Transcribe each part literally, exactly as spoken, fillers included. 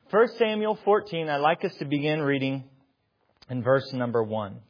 First Samuel fourteen, I'd like us to begin reading in verse number one.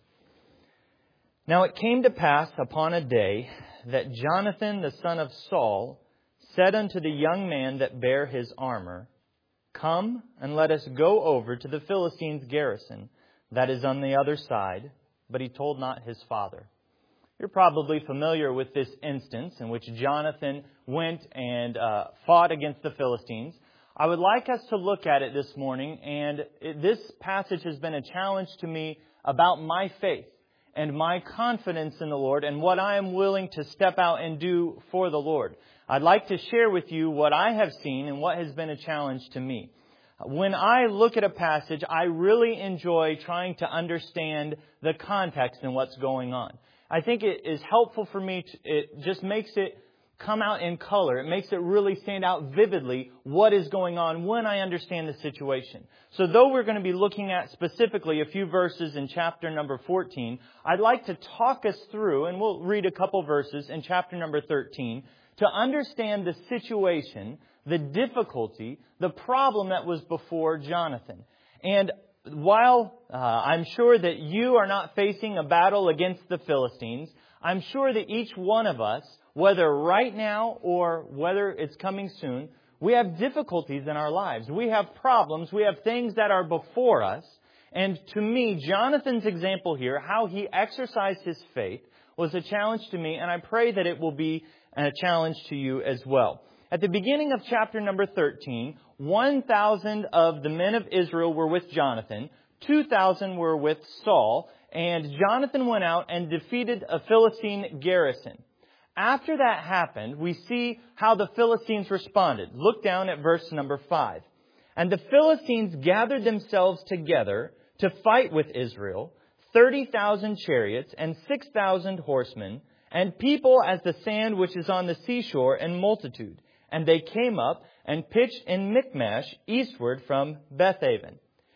Now it came to pass upon a day that Jonathan the son of Saul said unto the young man that bare his armor, Come, and let us go over to the Philistines' garrison that is on the other side. But he told not his father. You're probably familiar with this instance in which Jonathan went and uh, fought against the Philistines. I would like us to look at it this morning, and it, this passage has been a challenge to me about my faith and my confidence in the Lord and what I am willing to step out and do for the Lord. I'd like to share with you what I have seen and what has been a challenge to me. When I look at a passage, I really enjoy trying to understand the context and what's going on. I think it is helpful for me. To, it just makes it come out in color. It makes it really stand out vividly what is going on when I understand the situation. So though we're going to be looking at specifically a few verses in chapter number fourteen, I'd like to talk us through, and we'll read a couple verses in chapter number thirteen, to understand the situation, the difficulty, the problem that was before Jonathan. And while uh, I'm sure that you are not facing a battle against the Philistines, I'm sure that each one of us, whether right now or whether it's coming soon, we have difficulties in our lives. We have problems. We have things that are before us. And to me, Jonathan's example here, how he exercised his faith, was a challenge to me, and I pray that it will be a challenge to you as well. At the beginning of chapter number thirteen, one thousand of the men of Israel were with Jonathan, two thousand were with Saul, and Jonathan went out and defeated a Philistine garrison. After that happened, we see how the Philistines responded. Look down at verse number five. And the Philistines gathered themselves together to fight with Israel, thirty thousand chariots and six thousand horsemen, and people as the sand which is on the seashore in multitude. And they came up and pitched in Michmash eastward from Bethaven.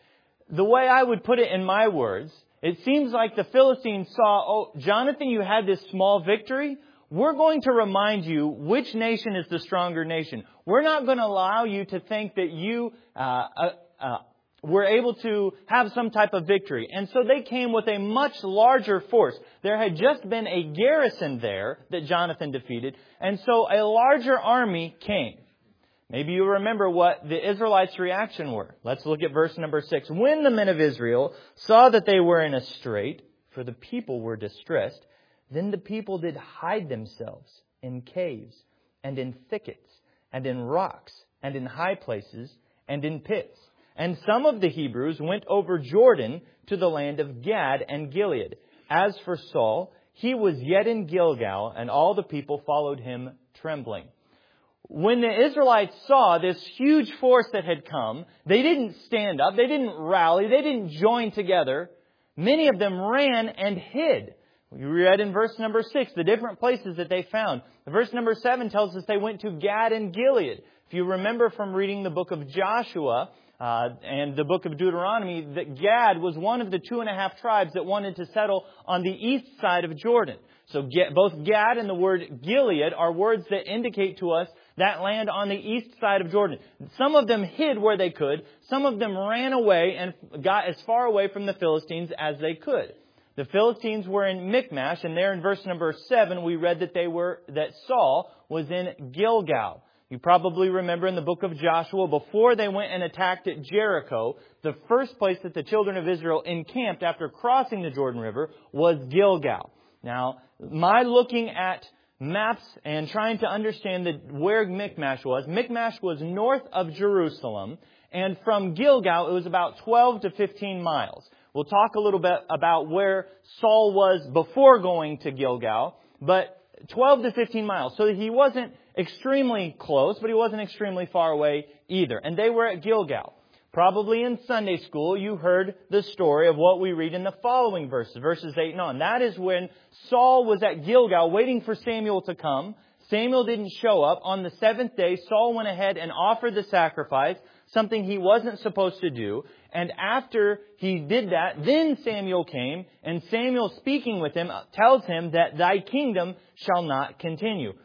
The way I would put it in my words, it seems like the Philistines saw, oh, Jonathan, you had this small victory. We're going to remind you which nation is the stronger nation. We're not going to allow you to think that you uh, uh, uh, were able to have some type of victory. And so they came with a much larger force. There had just been a garrison there that Jonathan defeated. And so a larger army came. Maybe you remember what the Israelites' reaction were. Let's look at verse number six. When the men of Israel saw that they were in a strait, for the people were distressed, then the people did hide themselves in caves and in thickets and in rocks and in high places and in pits. And some of the Hebrews went over Jordan to the land of Gad and Gilead. As for Saul, he was yet in Gilgal, and all the people followed him trembling. When the Israelites saw this huge force that had come, they didn't stand up, they didn't rally, they didn't join together. Many of them ran and hid. We read in verse number six the different places that they found. Verse number seven tells us they went to Gad and Gilead. If you remember from reading the book of Joshua uh, and the book of Deuteronomy, that Gad was one of the two and a half tribes that wanted to settle on the east side of Jordan. So both Gad and the word Gilead are words that indicate to us that land on the east side of Jordan. Some of them hid where they could. Some of them ran away and got as far away from the Philistines as they could. The Philistines were in Michmash, and there in verse number seven, we read that they were, that Saul was in Gilgal. You probably remember in the book of Joshua, before they went and attacked at Jericho, the first place that the children of Israel encamped after crossing the Jordan River was Gilgal. Now, my looking at maps and trying to understand the, where Michmash was, Michmash was north of Jerusalem, and from Gilgal, it was about twelve to fifteen miles. We'll talk a little bit about where Saul was before going to Gilgal, but twelve to fifteen miles. So he wasn't extremely close, but he wasn't extremely far away either. And they were at Gilgal. Probably in Sunday school, you heard the story of what we read in the following verses, verses eight and on. That is when Saul was at Gilgal waiting for Samuel to come. Samuel didn't show up. On the seventh day, Saul went ahead and offered the sacrifice, something he wasn't supposed to do. And after he did that, then Samuel came, and Samuel, speaking with him, tells him that thy kingdom shall not continue.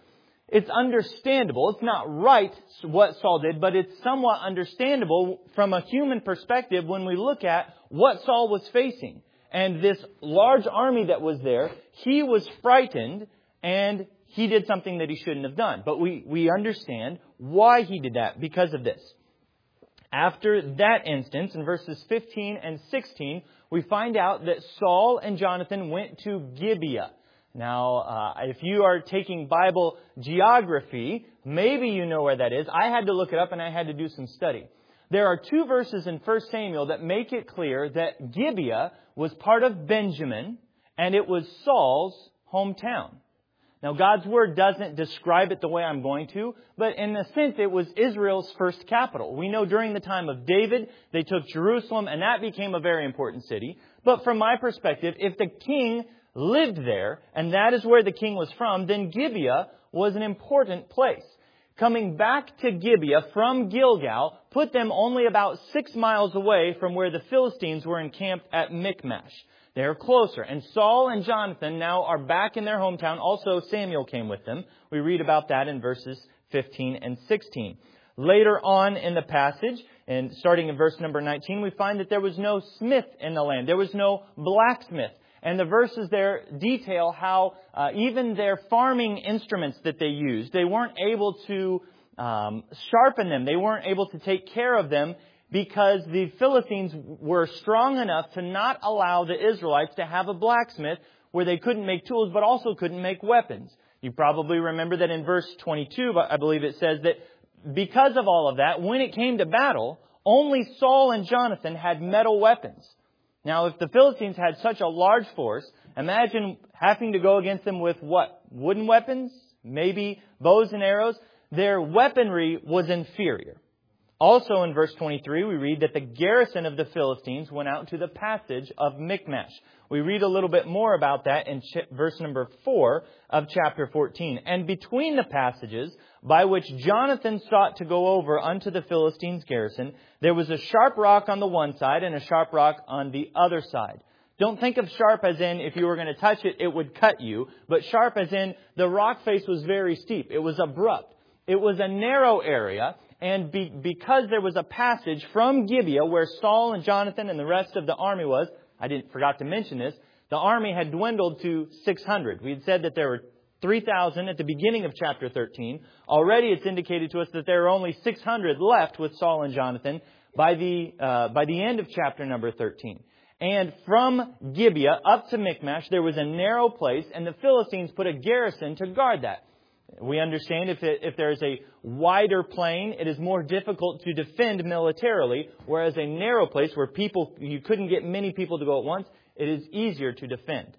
it's understandable. It's not right what Saul did, but it's somewhat understandable from a human perspective when we look at what Saul was facing. And this large army that was there, he was frightened and he did something that he shouldn't have done. But we, we understand why he did that because of this. After that instance, in verses fifteen and sixteen, we find out that Saul and Jonathan went to Gibeah. Now, uh, if you are taking Bible geography, maybe you know where that is. I had to look it up and I had to do some study. There are two verses in First Samuel that make it clear that Gibeah was part of Benjamin and it was Saul's hometown. Now, God's Word doesn't describe it the way I'm going to, but in a sense, it was Israel's first capital. We know during the time of David, they took Jerusalem, and that became a very important city. But from my perspective, if the king lived there, and that is where the king was from, then Gibeah was an important place. Coming back to Gibeah from Gilgal put them only about six miles away from where the Philistines were encamped at Michmash. They're closer. And Saul and Jonathan now are back in their hometown. Also, Samuel came with them. We read about that in verses fifteen and sixteen. Later on in the passage, and starting in verse number nineteen, we find that there was no smith in the land. There was no blacksmith. And the verses there detail how uh, even their farming instruments that they used, they weren't able to um, sharpen them. They weren't able to take care of them because the Philistines were strong enough to not allow the Israelites to have a blacksmith where they couldn't make tools but also couldn't make weapons. You probably remember that in verse twenty-two, I believe it says that because of all of that, when it came to battle, only Saul and Jonathan had metal weapons. Now, if the Philistines had such a large force, imagine having to go against them with what? Wooden weapons? Maybe bows and arrows? Their weaponry was inferior. Also in verse twenty-three, we read that the garrison of the Philistines went out to the passage of Michmash. We read a little bit more about that in ch- verse number four of chapter fourteen. And between the passages by which Jonathan sought to go over unto the Philistines' garrison, there was a sharp rock on the one side and a sharp rock on the other side. Don't think of sharp as in if you were going to touch it, it would cut you. But sharp as in the rock face was very steep. It was abrupt. It was a narrow area. And be, because there was a passage from Gibeah where Saul and Jonathan and the rest of the army was, I didn't forgot to mention this, the army had dwindled to six hundred. We had said that there were three thousand at the beginning of chapter thirteen. Already it's indicated to us that there are only six hundred left with Saul and Jonathan by the, uh, by the end of chapter number thirteen. And from Gibeah up to Michmash, there was a narrow place, and the Philistines put a garrison to guard that. We understand if it, if there is a wider plain, it is more difficult to defend militarily, whereas a narrow place where people you couldn't get many people to go at once, it is easier to defend.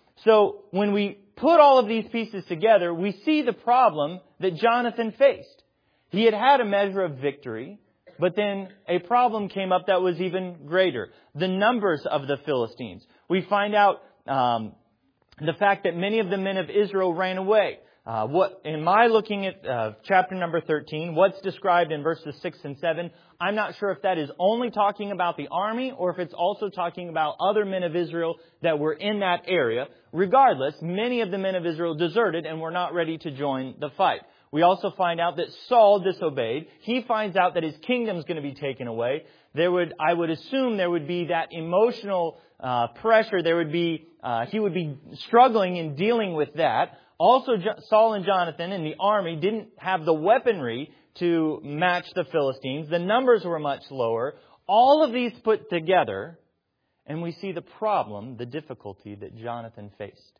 So when we put all of these pieces together, we see the problem that Jonathan faced. He had had a measure of victory, but then a problem came up that was even greater. The numbers of the Philistines. We find out um, the fact that many of the men of Israel ran away. Uh, what, in my looking at uh, chapter number thirteen, what's described in verses six and seven, I'm not sure if that is only talking about the army or if it's also talking about other men of Israel that were in that area. Regardless, many of the men of Israel deserted and were not ready to join the fight. We also find out that Saul disobeyed. He finds out that his kingdom is going to be taken away. There would, I would assume there would be that emotional uh, pressure. There would be, uh, he would be struggling in dealing with that. Also, Saul and Jonathan and the army didn't have the weaponry to match the Philistines. The numbers were much lower. All of these put together, and we see the problem, the difficulty that Jonathan faced.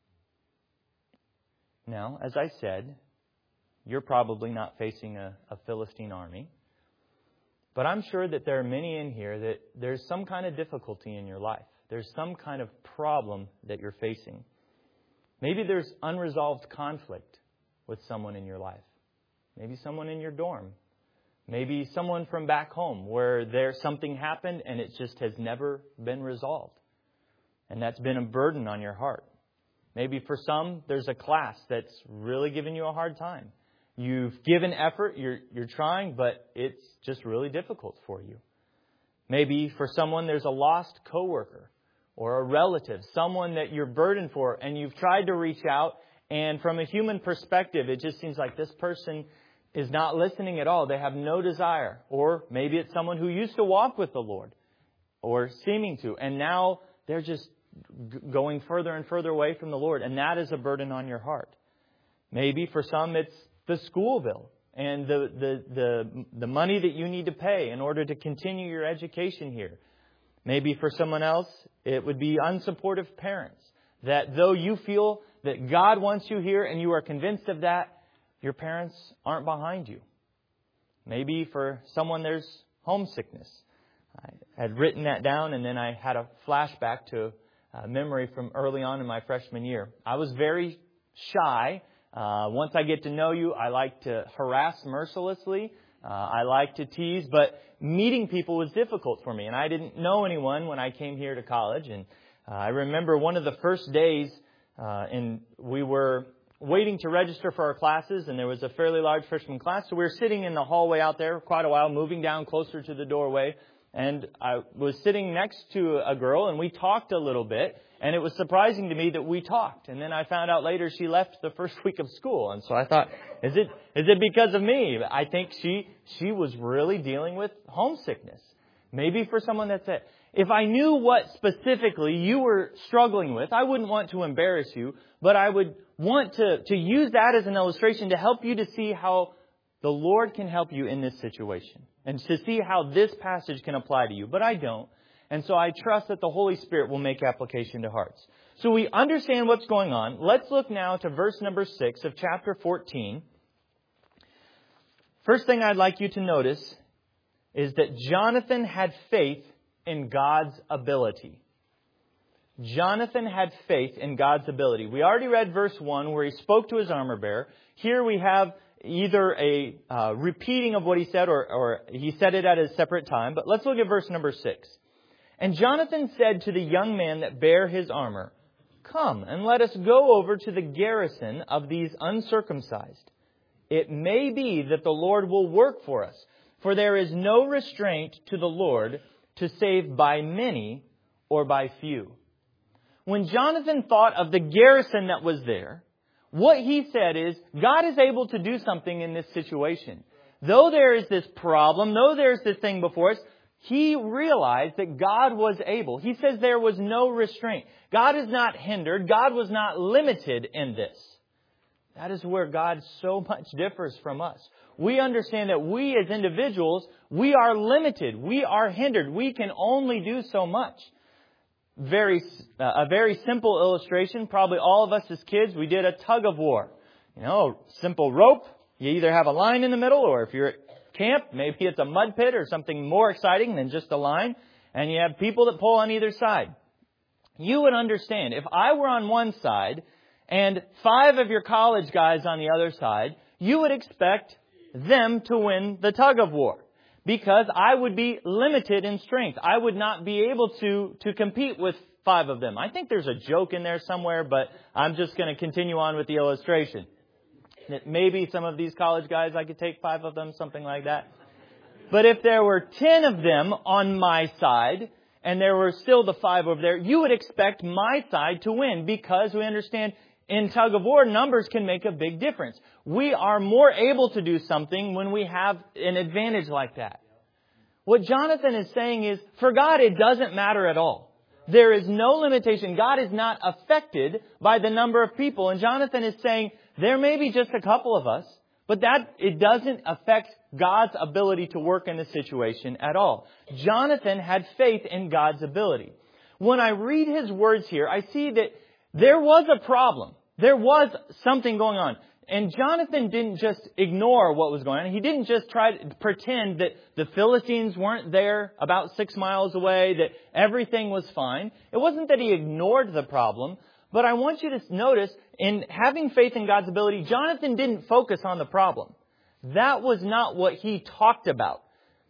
Now, as I said, you're probably not facing a, a Philistine army. But I'm sure that there are many in here that there's some kind of difficulty in your life. There's some kind of problem that you're facing. Maybe there's unresolved conflict with someone in your life. Maybe someone in your dorm. Maybe someone from back home where there something happened and it just has never been resolved. And that's been a burden on your heart. Maybe for some, there's a class that's really giving you a hard time. You've given effort, you're, you're trying, but it's just really difficult for you. Maybe for someone, there's a lost coworker or a relative, someone that you're burdened for, and you've tried to reach out And from a human perspective, it just seems like this person is not listening at all. They have no desire. Or maybe it's someone who used to walk with the Lord, or seeming to, and now they're just g- going further and further away from the Lord. And that is a burden on your heart. Maybe for some it's the school bill and the, the, the, the money that you need to pay in order to continue your education here. Maybe for someone else, it would be unsupportive parents. That though you feel that God wants you here and you are convinced of that, your parents aren't behind you. Maybe for someone there's homesickness. I had written that down, and then I had a flashback to a memory from early on in my freshman year. I was very shy. Uh, once I get to know you, I like to harass mercilessly. Uh, I like to tease, but meeting people was difficult for me. And I didn't know anyone when I came here to college. And uh, I remember one of the first days, uh, and we were waiting to register for our classes, and there was a fairly large freshman class. So we were sitting in the hallway out there quite a while, moving down closer to the doorway. And I was sitting next to a girl, and we talked a little bit. And it was surprising to me that we talked. And then I found out later she left the first week of school. And so I thought, is it is it because of me? I think she she was really dealing with homesickness. Maybe for someone that's it. If I knew what specifically you were struggling with, I wouldn't want to embarrass you. But I would want to, to use that as an illustration to help you to see how the Lord can help you in this situation. And to see how this passage can apply to you. But I don't. And so I trust that the Holy Spirit will make application to hearts. So we understand what's going on. Let's look now to verse number six of chapter fourteen. First thing I'd like you to notice is that Jonathan had faith in God's ability. Jonathan had faith in God's ability. We already read verse one where he spoke to his armor bearer. Here we have either a uh, repeating of what he said or, or he said it at a separate time. But let's look at verse number six. And Jonathan said to the young man that bare his armor, "Come, and let us go over to the garrison of these uncircumcised. It may be that the Lord will work for us, for there is no restraint to the Lord to save by many or by few." When Jonathan thought of the garrison that was there, what he said is, God is able to do something in this situation. Though there is this problem, though there's this thing before us, he realized that God was able. He says there was no restraint. God is not hindered. God was not limited in this. That is where God so much differs from us. We understand that we as individuals, we are limited. We are hindered. We can only do so much. Very, uh, a very simple illustration. Probably all of us as kids, we did a tug of war. You know, simple rope. You either have a line in the middle, or if you're at camp, maybe it's a mud pit or something more exciting than just a line. And you have people that pull on either side. You would understand if I were on one side and five of your college guys on the other side, you would expect them to win the tug of war. Because I would be limited in strength. I would not be able to, to compete with five of them. I think there's a joke in there somewhere, but I'm just going to continue on with the illustration. That maybe some of these college guys, I could take five of them, something like that. But if there were ten of them on my side, and there were still the five over there, you would expect my side to win, because we understand in tug of war, numbers can make a big difference. We are more able to do something when we have an advantage like that. What Jonathan is saying is, for God, it doesn't matter at all. There is no limitation. God is not affected by the number of people. And Jonathan is saying, there may be just a couple of us, but that it doesn't affect God's ability to work in the situation at all. Jonathan had faith in God's ability. When I read his words here, I see that there was a problem. There was something going on. And Jonathan didn't just ignore what was going on. He didn't just try to pretend that the Philistines weren't there about six miles away, that everything was fine. It wasn't that he ignored the problem. But I want you to notice, in having faith in God's ability, Jonathan didn't focus on the problem. That was not what he talked about.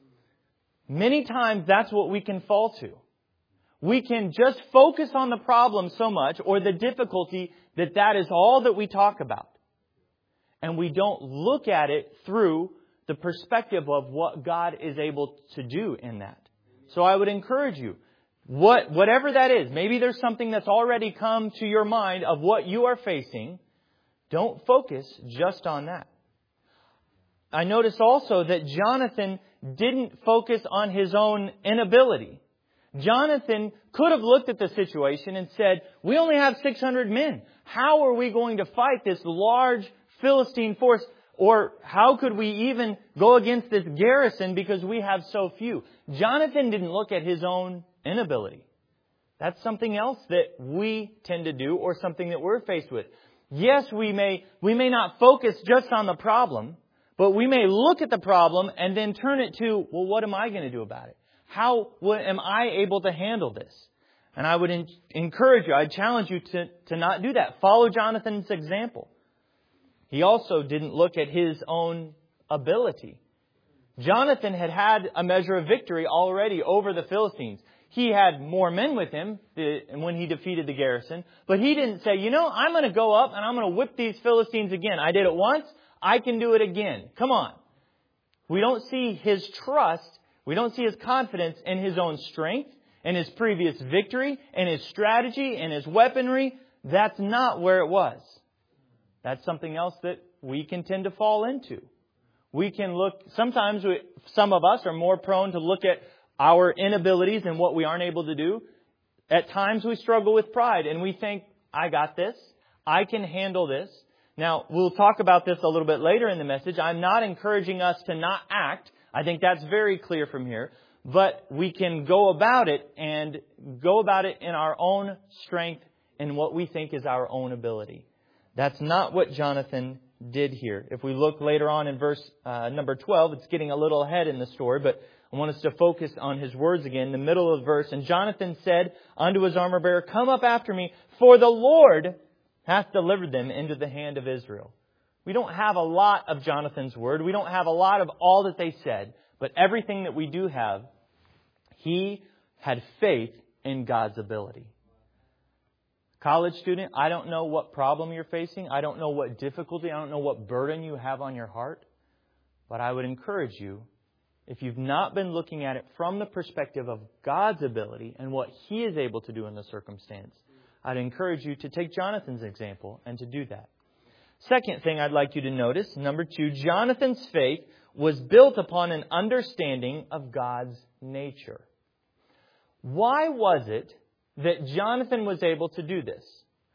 Many times that's what we can fall to. We can just focus on the problem so much, or the difficulty, that that is all that we talk about. And we don't look at it through the perspective of what God is able to do in that. So I would encourage you, what, whatever that is, maybe there's something that's already come to your mind of what you are facing. Don't focus just on that. I notice also that Jonathan didn't focus on his own inability. Jonathan could have looked at the situation and said, we only have six hundred men. How are we going to fight this large Philistine force? Or how could we even go against this garrison because we have so few? Jonathan didn't look at his own inability. That's something else that we tend to do, or something that we're faced with. Yes, we may, we may not focus just on the problem, but we may look at the problem and then turn it to, well, what am I going to do about it? How am I able to handle this? And I would in, encourage you, I'd challenge you to, to not do that. Follow Jonathan's example. He also didn't look at his own ability. Jonathan had had a measure of victory already over the Philistines. He had more men with him when he defeated the garrison. But he didn't say, you know, I'm going to go up and I'm going to whip these Philistines again. I did it once. I can do it again. Come on. We don't see his trust. We don't see his confidence in his own strength, in his previous victory, in his strategy, in his weaponry. That's not where it was. That's something else that we can tend to fall into. We can look, sometimes we, some of us are more prone to look at our inabilities and what we aren't able to do. At times we struggle with pride and we think, I got this. I can handle this. Now, we'll talk about this a little bit later in the message. I'm not encouraging us to not act. I think that's very clear from here. But we can go about it and go about it in our own strength and what we think is our own ability. That's not what Jonathan did here. If we look later on in verse uh, number twelve, it's getting a little ahead in the story, but I want us to focus on his words again, the middle of the verse. And Jonathan said unto his armor bearer, come up after me, for the Lord hath delivered them into the hand of Israel. We don't have a lot of Jonathan's word. We don't have a lot of all that they said, but everything that we do have, he had faith in God's ability. College student, I don't know what problem you're facing. I don't know what difficulty, I don't know what burden you have on your heart. But I would encourage you, if you've not been looking at it from the perspective of God's ability and what He is able to do in the circumstance, I'd encourage you to take Jonathan's example and to do that. Second thing I'd like you to notice, number two, Jonathan's faith was built upon an understanding of God's nature. Why was it that Jonathan was able to do this?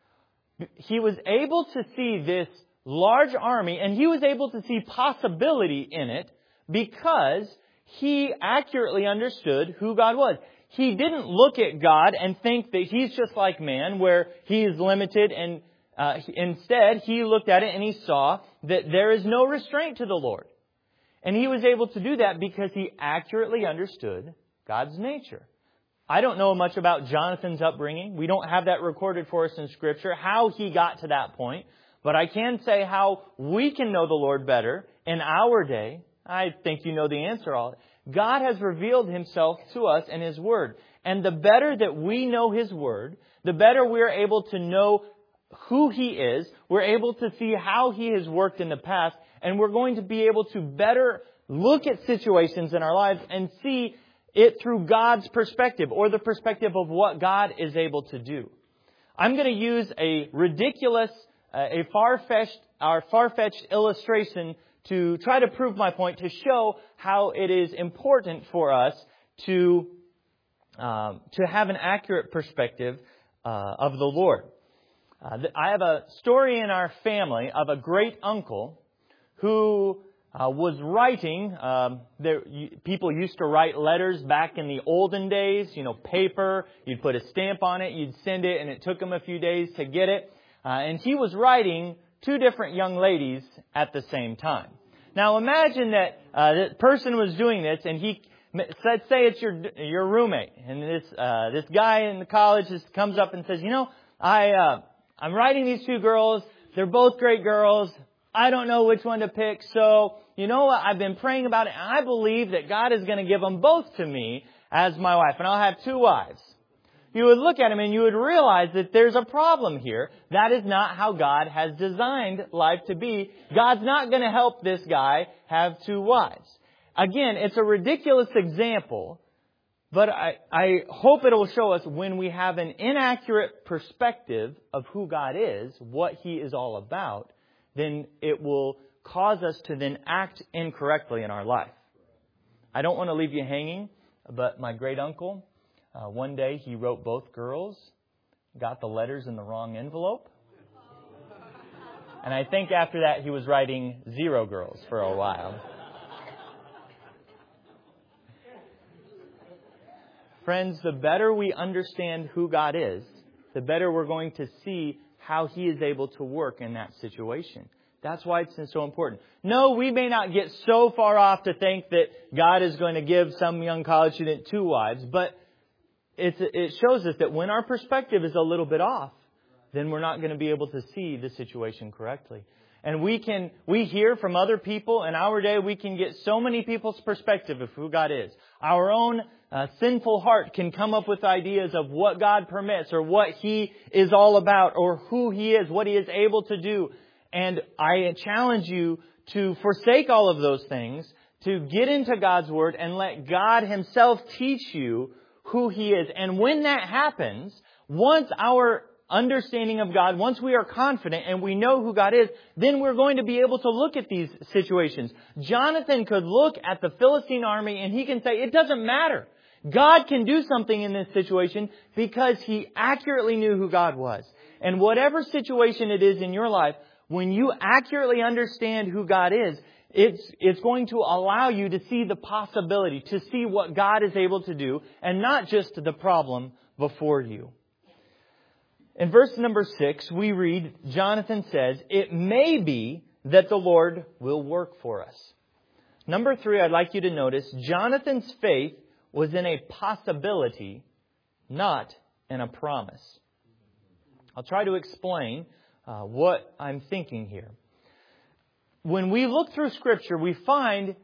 He was able to see this large army, and he was able to see possibility in it because he accurately understood who God was. He didn't look at God and think that He's just like man, where He is limited, and uh, instead He looked at it and He saw that there is no restraint to the Lord. And he was able to do that because he accurately understood God's nature. I don't know much about Jonathan's upbringing. We don't have that recorded for us in Scripture, how he got to that point. But I can say how we can know the Lord better in our day. I think you know the answer all. God has revealed Himself to us in His Word. And the better that we know His Word, the better we're able to know who He is. We're able to see how He has worked in the past. And we're going to be able to better look at situations in our lives and see it through God's perspective, or the perspective of what God is able to do. I'm going to use a ridiculous, uh, a far-fetched, our far-fetched illustration to try to prove my point, to show how it is important for us to um, to have an accurate perspective uh, of the Lord. Uh, I have a story in our family of a great uncle who Uh, was writing. Um, there, you, people used to write letters back in the olden days. You know, paper. You'd put a stamp on it. You'd send it, and it took him a few days to get it. Uh, and he was writing two different young ladies at the same time. Now, imagine that uh, that person was doing this, and he, let's say it's your your roommate, and this uh, this guy in the college just comes up and says, you know, I uh, I'm writing these two girls. They're both great girls. I don't know which one to pick, so you know what? I've been praying about it, and I believe that God is going to give them both to me as my wife, and I'll have two wives. You would look at him and you would realize that there's a problem here. That is not how God has designed life to be. God's not going to help this guy have two wives. Again, it's a ridiculous example, but I, I hope it will show us when we have an inaccurate perspective of who God is, what He is all about, then it will cause us to then act incorrectly in our life. I don't want to leave you hanging, but my great uncle, uh, one day he wrote both girls, got the letters in the wrong envelope. And I think after that he was writing zero girls for a while. Friends, the better we understand who God is, the better we're going to see how He is able to work in that situation. That's why it's so important. No, we may not get so far off to think that God is going to give some young college student two wives, but it's, it shows us that when our perspective is a little bit off, then we're not going to be able to see the situation correctly. And we can, we hear from other people in our day, we can get so many people's perspective of who God is. Our own uh, sinful heart can come up with ideas of what God permits or what He is all about or who He is, what He is able to do. And I challenge you to forsake all of those things, to get into God's Word and let God Himself teach you who He is. And when that happens, once our understanding of God, once we are confident and we know who God is, then we're going to be able to look at these situations. Jonathan could look at the Philistine army and he can say, it doesn't matter. God can do something in this situation because he accurately knew who God was. And whatever situation it is in your life, when you accurately understand who God is, it's, it's going to allow you to see the possibility, to see what God is able to do, and not just the problem before you. In verse number six, we read, Jonathan says, it may be that the Lord will work for us. Number three, I'd like you to notice, Jonathan's faith was in a possibility, not in a promise. I'll try to explain uh, what I'm thinking here. When we look through Scripture, we find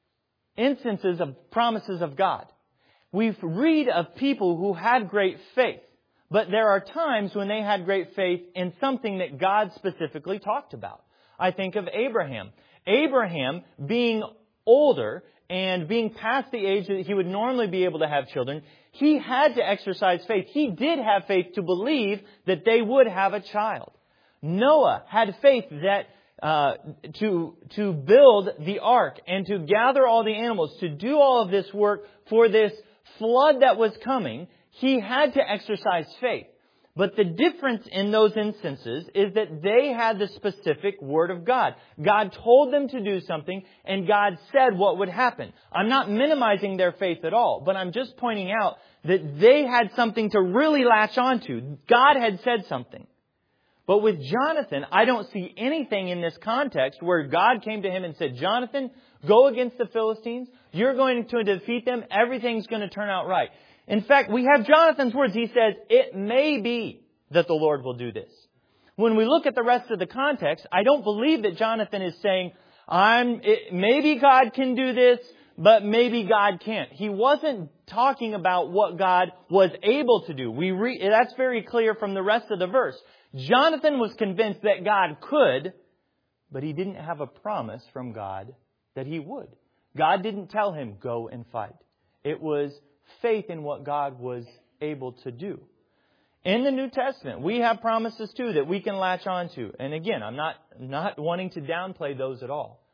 instances of promises of God. We read of people who had great faith. But there are times when they had great faith in something that God specifically talked about. I think of Abraham. Abraham, being older and being past the age that he would normally be able to have children, he had to exercise faith. He did have faith to believe that they would have a child. Noah had faith that uh, to to build the ark and to gather all the animals, to do all of this work for this flood that was coming. He had to exercise faith. But the difference in those instances is that they had the specific Word of God. God told them to do something, and God said what would happen. I'm not minimizing their faith at all, but I'm just pointing out that they had something to really latch onto. God had said something. But with Jonathan, I don't see anything in this context where God came to him and said, Jonathan, go against the Philistines. You're going to defeat them. Everything's going to turn out right. In fact, we have Jonathan's words. He says, it may be that the Lord will do this. When we look at the rest of the context, I don't believe that Jonathan is saying, I'm, it, maybe God can do this, but maybe God can't. He wasn't talking about what God was able to do. We re, that's very clear from the rest of the verse. Jonathan was convinced that God could, but he didn't have a promise from God that He would. God didn't tell him, go and fight. It was faith in what God was able to do. In the New Testament, we have promises too that we can latch onto. And again, I'm not, not wanting to downplay those at all.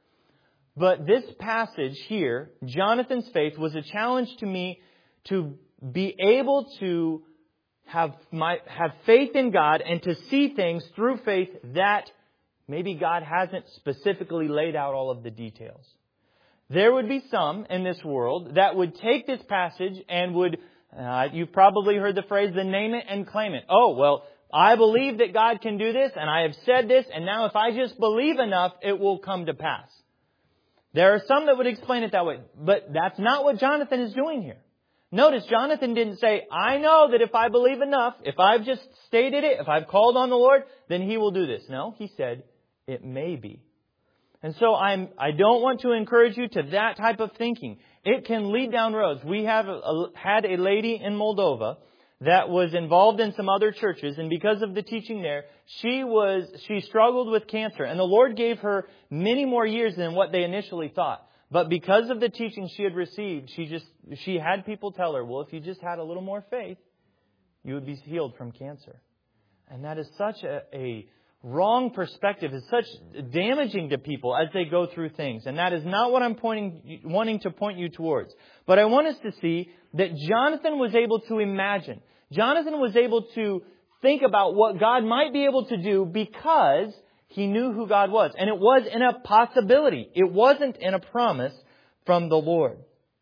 But this passage here, Jonathan's faith, was a challenge to me to be able to have my have faith in God and to see things through faith that maybe God hasn't specifically laid out all of the details. There would be some in this world that would take this passage and would, uh, you've probably heard the phrase, the name it and claim it. Oh, well, I believe that God can do this and I have said this, and now if I just believe enough, it will come to pass. There are some that would explain it that way, but that's not what Jonathan is doing here. Notice Jonathan didn't say, I know that if I believe enough, if I've just stated it, if I've called on the Lord, then He will do this. No, he said, it may be. And so I'm, I don't want to encourage you to that type of thinking. It can lead down roads. We have a, a, had a lady in Moldova that was involved in some other churches, and because of the teaching there, she was she struggled with cancer, and the Lord gave her many more years than what they initially thought. But because of the teaching she had received, she just she had people tell her, well, if you just had a little more faith, you would be healed from cancer. And that is such a, a wrong perspective is such damaging to people as they go through things. And that is not what I'm pointing, wanting to point you towards. But I want us to see that Jonathan was able to imagine. Jonathan was able to think about what God might be able to do because he knew who God was. And it was in a possibility. It wasn't in a promise from the Lord.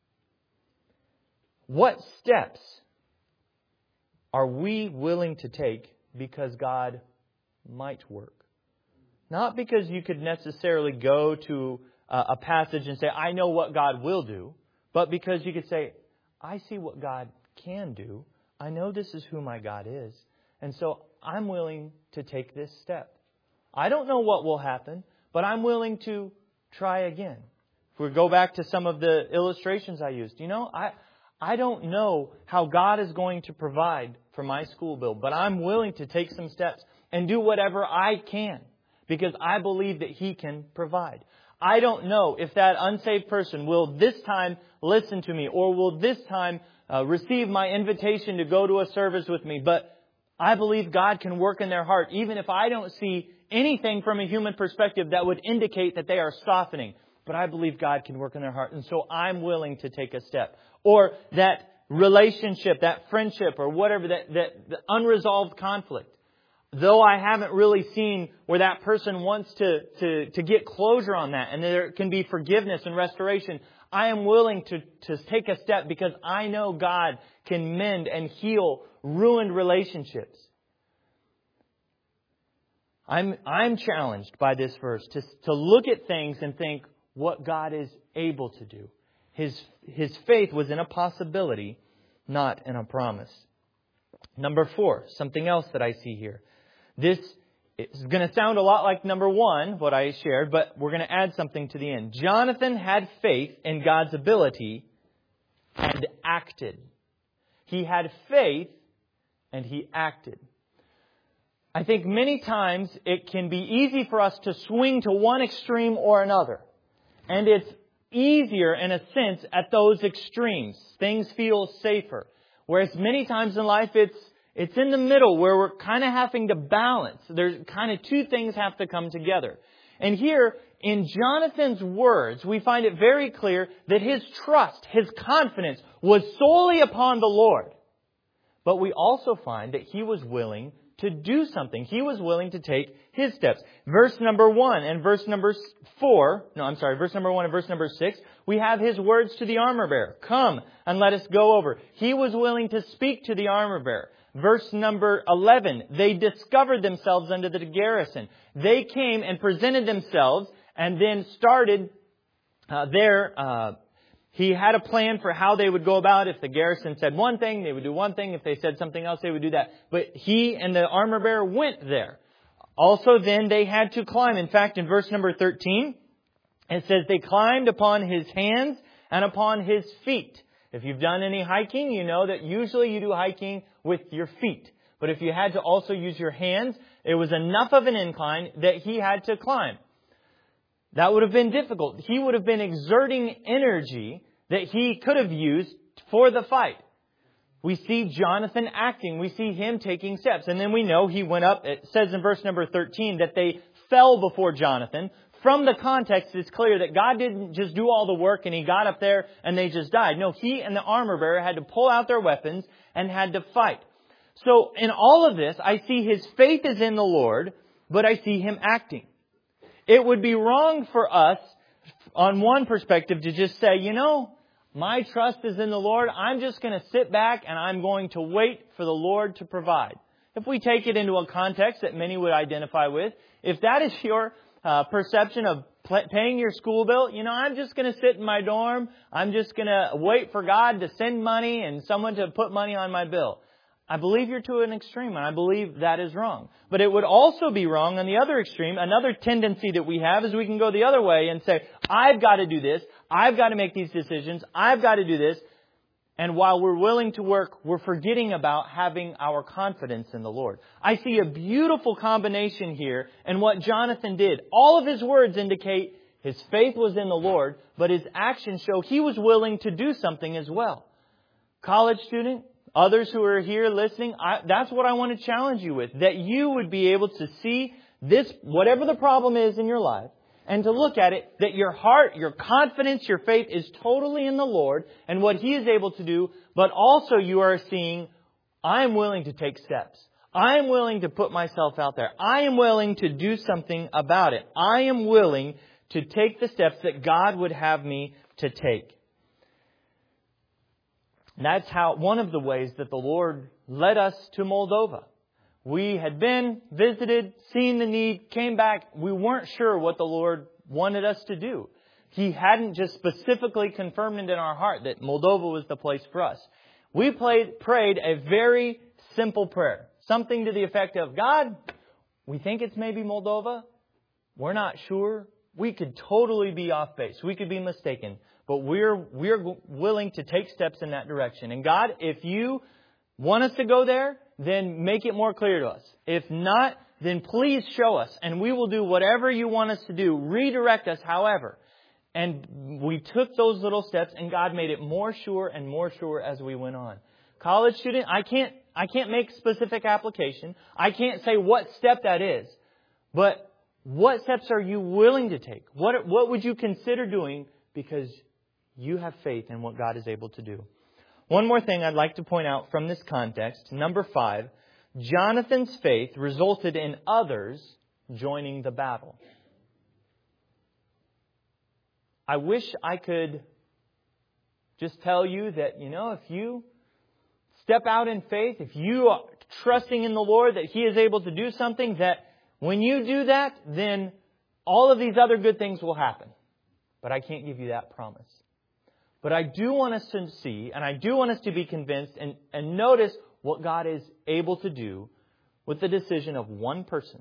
What steps are we willing to take because God might work? Not because you could necessarily go to a passage and say, I know what God will do, but because you could say, I see what God can do. I know this is who my God is. And so I'm willing to take this step. I don't know what will happen, but I'm willing to try again. If we go back to some of the illustrations I used, you know, I I don't know how God is going to provide for my school bill, but I'm willing to take some steps and do whatever I can because I believe that He can provide. I don't know if that unsaved person will this time listen to me or will this time uh, receive my invitation to go to a service with me, but I believe God can work in their heart, even if I don't see anything from a human perspective that would indicate that they are softening. But I believe God can work in their heart. And so I'm willing to take a step. Or that relationship, that friendship, or whatever, that, that the unresolved conflict. Though I haven't really seen where that person wants to, to, to get closure on that, and there can be forgiveness and restoration, I am willing to, to take a step because I know God can mend and heal ruined relationships. I'm, I'm challenged by this verse to, to look at things and think what God is able to do. His, his faith was in a possibility, not in a promise. Number four, something else that I see here. This is going to sound a lot like number one, what I shared, but we're going to add something to the end. Jonathan had faith in God's ability and acted. He had faith and he acted. I think many times it can be easy for us to swing to one extreme or another. And it's easier in a sense at those extremes. Things feel safer. Whereas many times in life it's it's in the middle where we're kind of having to balance. There's kind of two things have to come together. And here in Jonathan's words, we find it very clear that his trust, his confidence was solely upon the Lord. But we also find that he was willing to do something. He was willing to take his steps. Verse number one and verse number four, no, I'm sorry, verse number one and verse number six, we have his words to the armor bearer. Come and let us go over. He was willing to speak to the armor bearer. Verse number eleven, they discovered themselves under the garrison. They came and presented themselves and then started uh, their uh He had a plan for how they would go about. If the garrison said one thing, they would do one thing. If they said something else, they would do that. But he and the armor bearer went there. Also then they had to climb. In fact, in verse number thirteen, it says they climbed upon his hands and upon his feet. If you've done any hiking, you know that usually you do hiking with your feet. But if you had to also use your hands, it was enough of an incline that he had to climb. That would have been difficult. He would have been exerting energy that he could have used for the fight. We see Jonathan acting. We see him taking steps. And then we know he went up. It says in verse number thirteen that they fell before Jonathan. From the context, it's clear that God didn't just do all the work and he got up there and they just died. No, he and the armor bearer had to pull out their weapons and had to fight. So in all of this, I see his faith is in the Lord, but I see him acting. It would be wrong for us, on one perspective, to just say, you know, my trust is in the Lord. I'm just going to sit back and I'm going to wait for the Lord to provide. If we take it into a context that many would identify with, if that is your uh, perception of pl- paying your school bill, you know, I'm just going to sit in my dorm. I'm just going to wait for God to send money and someone to put money on my bill. I believe you're to an extreme, and I believe that is wrong. But it would also be wrong on the other extreme. Another tendency that we have is we can go the other way and say, I've got to do this. I've got to make these decisions. I've got to do this. And while we're willing to work, we're forgetting about having our confidence in the Lord. I see a beautiful combination here in what Jonathan did. All of his words indicate his faith was in the Lord, but his actions show he was willing to do something as well. College student, others who are here listening, I, that's what I want to challenge you with. That you would be able to see this, whatever the problem is in your life, and to look at it, that your heart, your confidence, your faith is totally in the Lord and what He is able to do, but also you are seeing, I am willing to take steps. I am willing to put myself out there. I am willing to do something about it. I am willing to take the steps that God would have me to take. And that's how, one of the ways that the Lord led us to Moldova. We had been, visited, seen the need, came back. We weren't sure what the Lord wanted us to do. He hadn't just specifically confirmed it in our heart that Moldova was the place for us. We played, prayed a very simple prayer. Something to the effect of, God, we think it's maybe Moldova. We're not sure. We could totally be off base. We could be mistaken. But we're, we're willing to take steps in that direction. And God, if you want us to go there, then make it more clear to us. If not, then please show us. And we will do whatever you want us to do. Redirect us, however. And we took those little steps, and God made it more sure and more sure as we went on. College student, I can't, I can't make specific application. I can't say what step that is. But what steps are you willing to take? What, what would you consider doing because you have faith in what God is able to do? One more thing I'd like to point out from this context. Number five, Jonathan's faith resulted in others joining the battle. I wish I could just tell you that, you know, if you step out in faith, if you are trusting in the Lord that He is able to do something, that when you do that, then all of these other good things will happen. But I can't give you that promise. But I do want us to see, and I do want us to be convinced and, and notice what God is able to do with the decision of one person.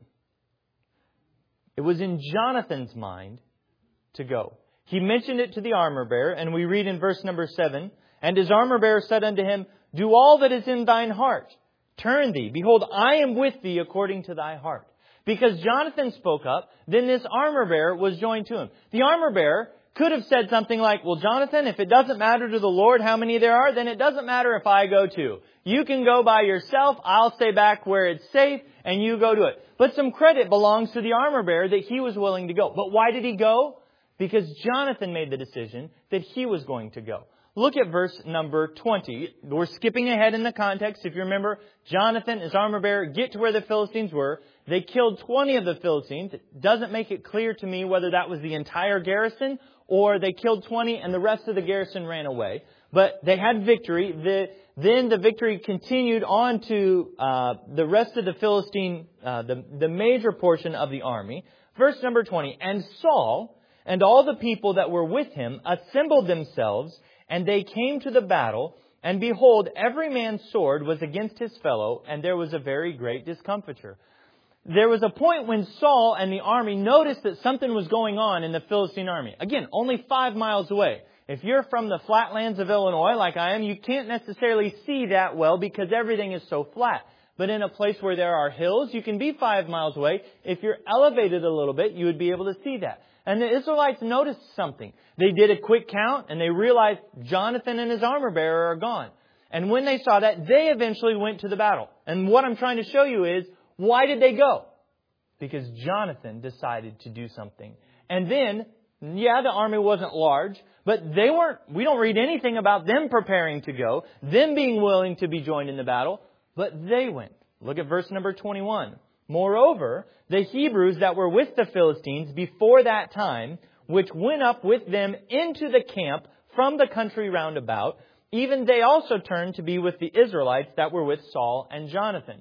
It was in Jonathan's mind to go. He mentioned it to the armor bearer, and we read in verse number seven, and his armor bearer said unto him, Do all that is in thine heart. Turn thee. Behold, I am with thee according to thy heart. Because Jonathan spoke up, then this armor bearer was joined to him. The armor bearer could have said something like, well, Jonathan, if it doesn't matter to the Lord how many there are, then it doesn't matter if I go too. You can go by yourself. I'll stay back where it's safe and you go to it. But some credit belongs to the armor bearer that he was willing to go. But why did he go? Because Jonathan made the decision that he was going to go. Look at verse number twenty. We're skipping ahead in the context. If you remember, Jonathan, his armor bearer, get to where the Philistines were. They killed twenty of the Philistines. It doesn't make it clear to me whether that was the entire garrison or they killed twenty and the rest of the garrison ran away. But they had victory. The, then the victory continued on to uh, the rest of the Philistine, uh, the, the major portion of the army. Verse number twenty. And Saul and all the people that were with him assembled themselves, and they came to the battle, and behold, every man's sword was against his fellow, and there was a very great discomfiture. There was a point when Saul and the army noticed that something was going on in the Philistine army. Again, only five miles away. If you're from the flatlands of Illinois, like I am, you can't necessarily see that well because everything is so flat. But in a place where there are hills, you can be five miles away. If you're elevated a little bit, you would be able to see that. And the Israelites noticed something. They did a quick count and they realized Jonathan and his armor bearer are gone. And when they saw that, they eventually went to the battle. And what I'm trying to show you is, why did they go? Because Jonathan decided to do something. And then, yeah, the army wasn't large, but they weren't, we don't read anything about them preparing to go, them being willing to be joined in the battle, but they went. Look at verse number twenty-one. Moreover, the Hebrews that were with the Philistines before that time, which went up with them into the camp from the country round about, even they also turned to be with the Israelites that were with Saul and Jonathan.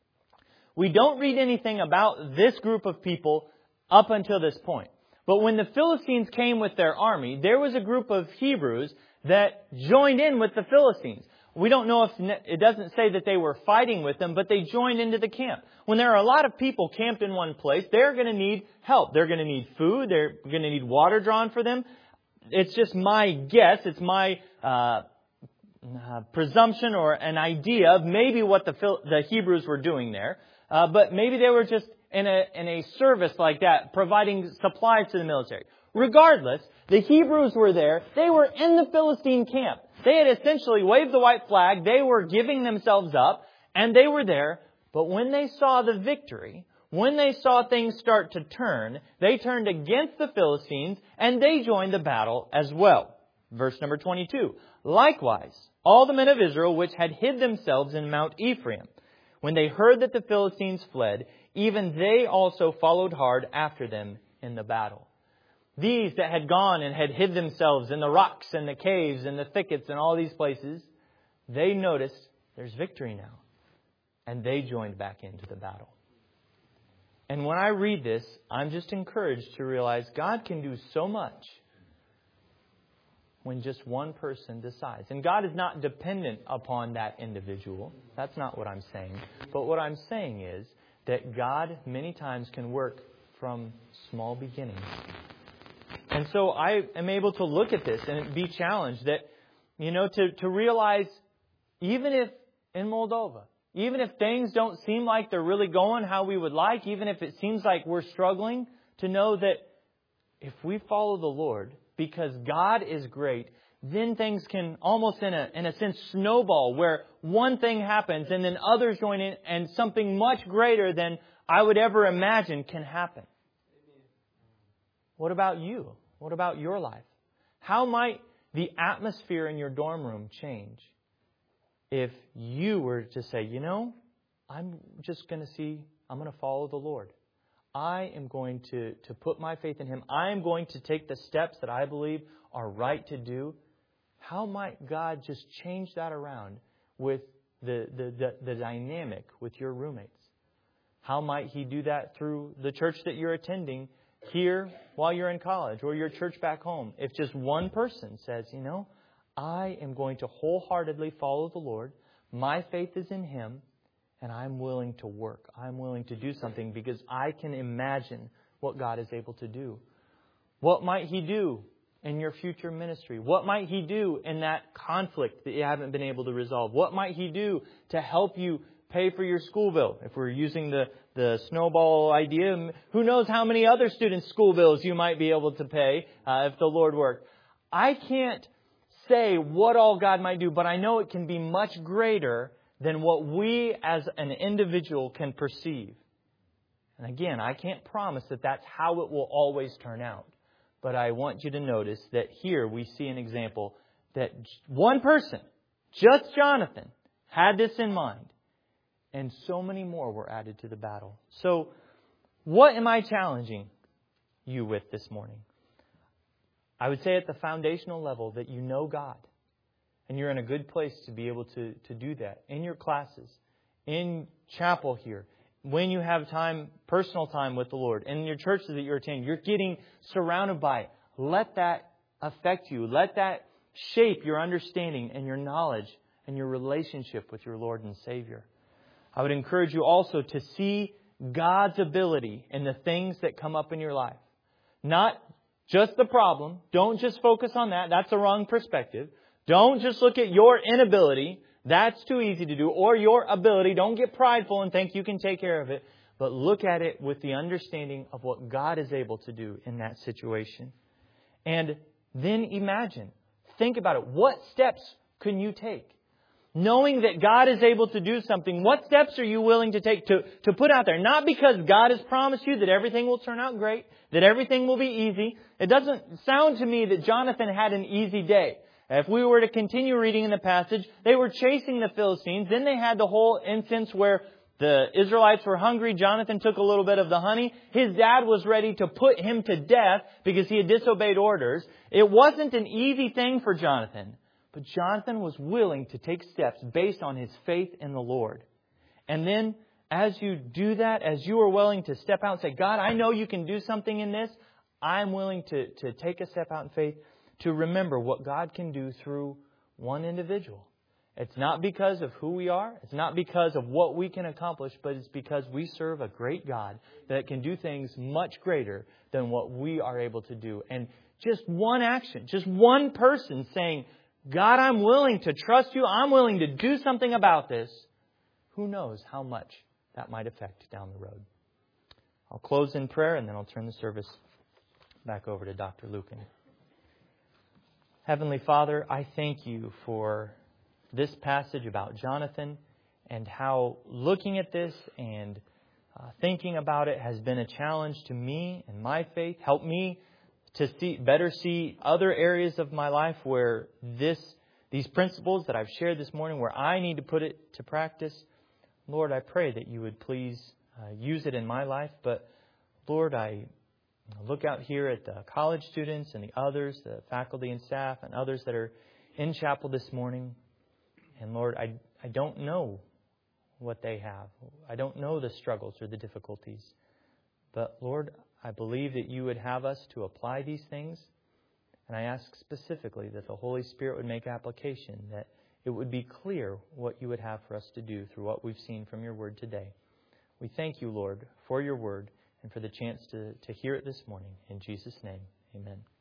We don't read anything about this group of people up until this point. But when the Philistines came with their army, there was a group of Hebrews that joined in with the Philistines. We don't know if it doesn't say that they were fighting with them, but they joined into the camp. When there are a lot of people camped in one place, they're going to need help. They're going to need food. They're going to need water drawn for them. It's just my guess. It's my uh, uh, presumption or an idea of maybe what the the Hebrews were doing there. Uh, but maybe they were just in a in a service like that, providing supplies to the military. Regardless, the Hebrews were there. They were in the Philistine camp. They had essentially waved the white flag. They were giving themselves up, and they were there. But when they saw the victory, when they saw things start to turn, they turned against the Philistines and they joined the battle as well. Verse number twenty-two. Likewise, all the men of Israel which had hid themselves in Mount Ephraim, when they heard that the Philistines fled, even they also followed hard after them in the battle. These that had gone and had hid themselves in the rocks and the caves and the thickets and all these places, they noticed there's victory now. And they joined back into the battle. And when I read this, I'm just encouraged to realize God can do so much when just one person decides. And God is not dependent upon that individual. That's not what I'm saying. But what I'm saying is that God many times can work from small beginnings. And so I am able to look at this and be challenged that, you know, to, to realize even if in Moldova, even if things don't seem like they're really going how we would like, even if it seems like we're struggling, to know that if we follow the Lord, because God is great, then things can almost in a, in a sense snowball where one thing happens and then others join in and something much greater than I would ever imagine can happen. What about you? What about your life? How might the atmosphere in your dorm room change if you were to say, you know, I'm just going to see, I'm going to follow the Lord. I am going to, to put my faith in Him. I am going to take the steps that I believe are right to do. How might God just change that around with the, the, the, the dynamic with your roommates? How might He do that through the church that you're attending here while you're in college or your church back home? If just one person says, you know, I am going to wholeheartedly follow the Lord. My faith is in Him. And I'm willing to work. I'm willing to do something because I can imagine what God is able to do. What might He do in your future ministry? What might He do in that conflict that you haven't been able to resolve? What might He do to help you pay for your school bill? If we're using the, the snowball idea, who knows how many other students' school bills you might be able to pay uh, if the Lord worked. I can't say what all God might do, but I know it can be much greater than what we as an individual can perceive. And again, I can't promise that that's how it will always turn out. But I want you to notice that here we see an example that one person, just Jonathan, had this in mind. And so many more were added to the battle. So what am I challenging you with this morning? I would say at the foundational level that you know God. And you're in a good place to be able to, to do that in your classes, in chapel here, when you have time, personal time with the Lord, in your churches that you're attending, you're getting surrounded by it. Let that affect you. Let that shape your understanding and your knowledge and your relationship with your Lord and Savior. I would encourage you also to see God's ability in the things that come up in your life. Not just the problem. Don't just focus on that. That's the wrong perspective. Don't just look at your inability. That's too easy to do. Or your ability. Don't get prideful and think you can take care of it. But look at it with the understanding of what God is able to do in that situation. And then imagine. Think about it. What steps can you take? Knowing that God is able to do something, what steps are you willing to take to, to put out there? Not because God has promised you that everything will turn out great, that everything will be easy. It doesn't sound to me that Jonathan had an easy day. If we were to continue reading in the passage, they were chasing the Philistines. Then they had the whole instance where the Israelites were hungry. Jonathan took a little bit of the honey. His dad was ready to put him to death because he had disobeyed orders. It wasn't an easy thing for Jonathan. But Jonathan was willing to take steps based on his faith in the Lord. And then as you do that, as you are willing to step out and say, God, I know you can do something in this. I'm willing to, to take a step out in faith. To remember what God can do through one individual. It's not because of who we are. It's not because of what we can accomplish. But it's because we serve a great God that can do things much greater than what we are able to do. And just one action, just one person saying, God, I'm willing to trust you. I'm willing to do something about this. Who knows how much that might affect down the road. I'll close in prayer and then I'll turn the service back over to Doctor Lucan. Heavenly Father, I thank you for this passage about Jonathan and how looking at this and uh, thinking about it has been a challenge to me and my faith. Help me to see better see other areas of my life where this these principles that I've shared this morning, where I need to put it to practice. Lord, I pray that you would please uh, use it in my life. But Lord, I look out here at the college students and the others, the faculty and staff and others that are in chapel this morning. And Lord, I, I don't know what they have. I don't know the struggles or the difficulties. But Lord, I believe that you would have us to apply these things. And I ask specifically that the Holy Spirit would make application, that it would be clear what you would have for us to do through what we've seen from your word today. We thank you, Lord, for your word and for the chance to, to hear it this morning. In Jesus' name, amen.